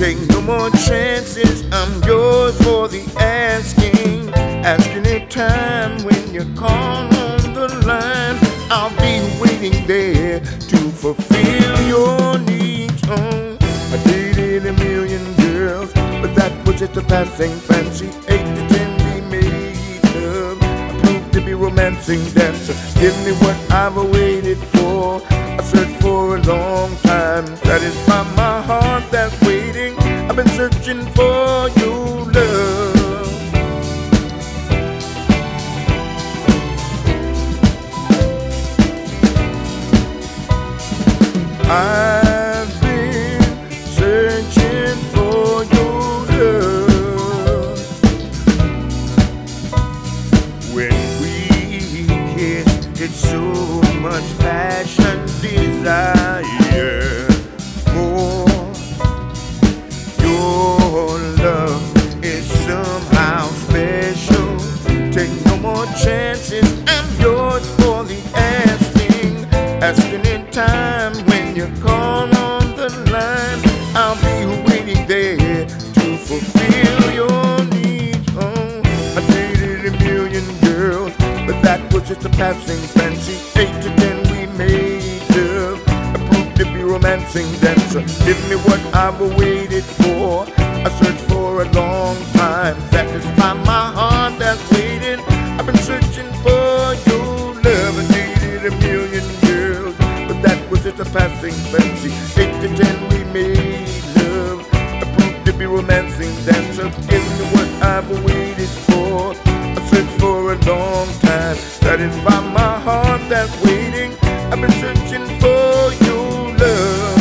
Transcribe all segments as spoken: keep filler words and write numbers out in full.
Take no more chances, I'm yours for the asking. Ask any time when you call on the line. I'll be waiting there to fulfill your needs. Oh, I dated a million girls, but that was just a passing fancy. Eight to ten we made love, I proved to be romancing dancer. Give me what I've waited for, I searched for a long time. Satisfy my heart that's waiting, I've been searching for your love. I've been searching for your love. When we kiss, it's so much passion, desire more. Your love is somehow special. Take no more chances, I'm yours for the asking. Asking in time when you call on the line. I'll be waiting there to fulfill your needs. Oh, I dated a million girls, but that was just a passing fancy. Eight to ten we made love, I proved to be romancing dancer. Give me what I've waited for, I searched for a long time. Satisfy my heart that's waiting, I've been searching for your love. I dated a million girls, but that was just a passing fancy. Eight to ten we made love, I proved to be romancing dancer. Give me what I've waited for, I searched for a long time. Satisfy my heart that's waiting, I've been searching for your love.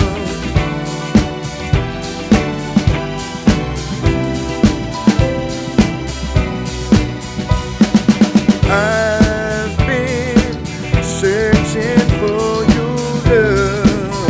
I've been searching for your love.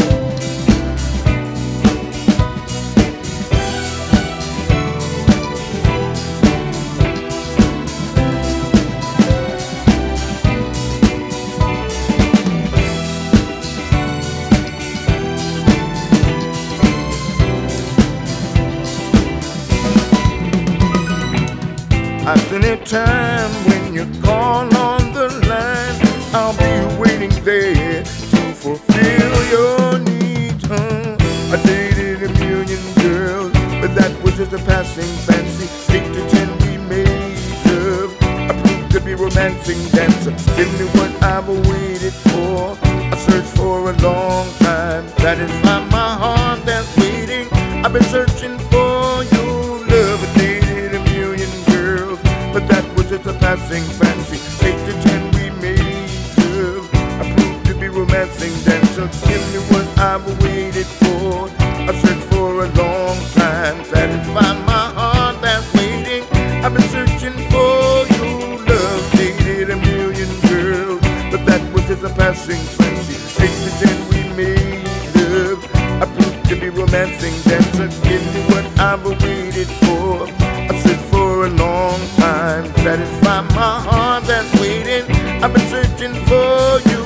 At any time when you call on the line, I'll be waiting there to fulfill your needs. Huh? I dated a million girls, but that was just a passing fancy. Eight to ten we made love, I proved to be romancing dancer. Give me what I've waited for, I searched for a long time. Satisfy my heart that's waiting, I've been searching for your love. I dated a million girls, but that was just a passing fancy. Eight to ten we made love, I proved to be romancing dancer. Give me what I've waited for, I searched for a long time. Satisfy my heart that's waiting, I've been searching for your love. Dated a million girls, but that was just a passing fancy. Eight to ten we made love, I proved to be romancing dancer. Give me what I've waited for, I searched for a long time. Satisfy my heart that's waiting, I've been searching for you.